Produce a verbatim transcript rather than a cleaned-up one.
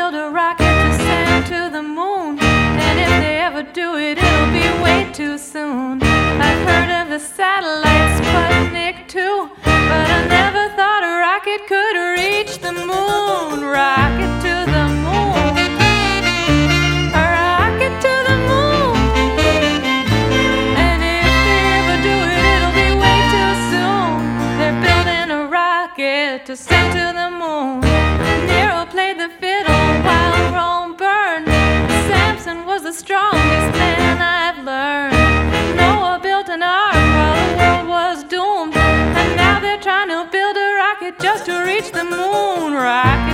build a rocket to send to the moon. And if they ever do it, it'll be way too soon. I've heard of the satellite Sputnik two, but I never thought a rocket could reach the moon. Rocket to the moon. A rocket to the moon. And if they ever do it, it'll be way too soon. They're building a rocket to send to the moon. Nero played the fiddle while Rome burned. Samson was the strongest man I've learned. Noah built an ark while the world was doomed. And now they're trying to build a rocket just to reach the moon. Rocket